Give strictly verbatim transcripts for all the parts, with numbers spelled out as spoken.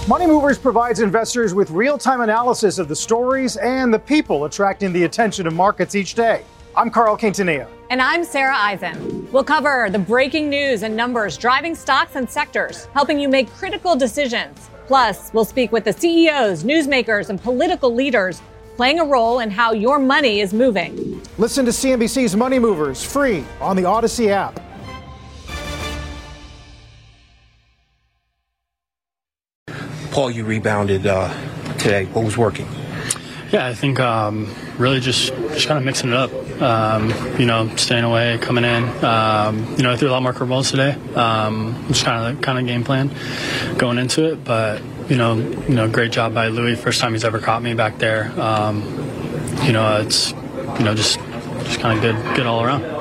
Money Movers provides investors with real-time analysis of the stories and the people attracting the attention of markets each day. I'm Carl Quintanilla. And I'm Sarah Eisen. We'll cover the breaking news and numbers driving stocks and sectors, helping you make critical decisions. Plus, we'll speak with the C E Os, newsmakers, and political leaders playing a role in how your money is moving. Listen to C N B C's Money Movers free on the Odyssey app. Paul, you rebounded uh, today. What was working? Yeah, I think um, really just, just kind of mixing it up. Um, you know, staying away, coming in. Um, you know, I threw a lot more curveballs today. Um, just kind of kind of game plan going into it. But you know, you know, great job by Louis. First time he's ever caught me back there. Um, you know, it's you know just just kind of good good all around.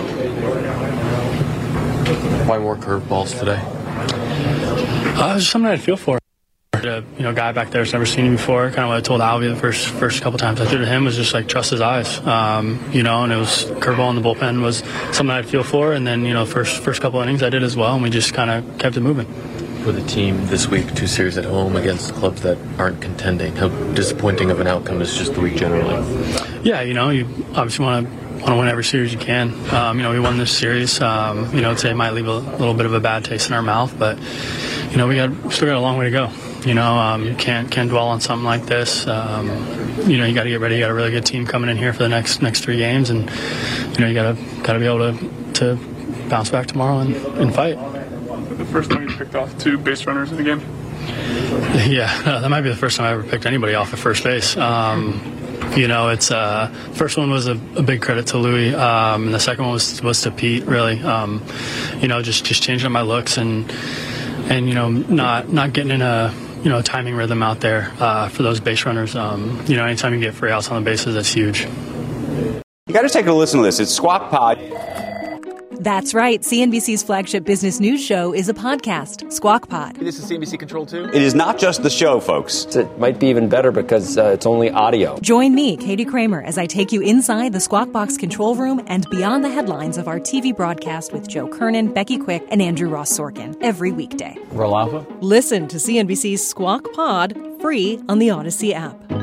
Why more curveballs today? Uh, it was just something I had feel for. A, you know, guy back there's never seen him before. Kind of what I told Alvy the first first couple times I threw to him was just like trust his eyes, um, you know. And it was curveball in the bullpen was something I'd feel for, and then you know first first couple innings I did as well, and we just kind of kept it moving. For the team this week, two series at home against clubs that aren't contending, how disappointing of an outcome is just the week generally? Yeah, you know, you obviously want to. want to win every series you can. Um, you know, we won this series. Um, you know, today might leave a little bit of a bad taste in our mouth, but you know, we got still got a long way to go. You know, um, you can't can't dwell on something like this. Um, you know, you got to get ready. You got a really good team coming in here for the next next three games, and you know, you got to got to be able to to bounce back tomorrow and, and fight. The first time you picked off two base runners in a game. Yeah, uh, that might be the first time I ever picked anybody off at first base. Um, You know, it's uh, first one was a, a big credit to Louis, um, and the second one was was to Pete. Really, um, you know, just just changing up my looks and and you know not not getting in a you know timing rhythm out there uh, for those base runners. Um, you know, anytime you get free outs on the bases, that's huge. You got to take a listen to this. It's Squawk Pod. That's right. C N B C's flagship business news show is a podcast, Squawk Pod. This is C N B C Control two. It is not just the show, folks. It might be even better because uh, it's only audio. Join me, Katie Kramer, as I take you inside the Squawk Box control room and beyond the headlines of our T V broadcast with Joe Kernan, Becky Quick, and Andrew Ross Sorkin every weekday. Roll Alpha. Listen to C N B C's Squawk Pod free on the Odyssey app.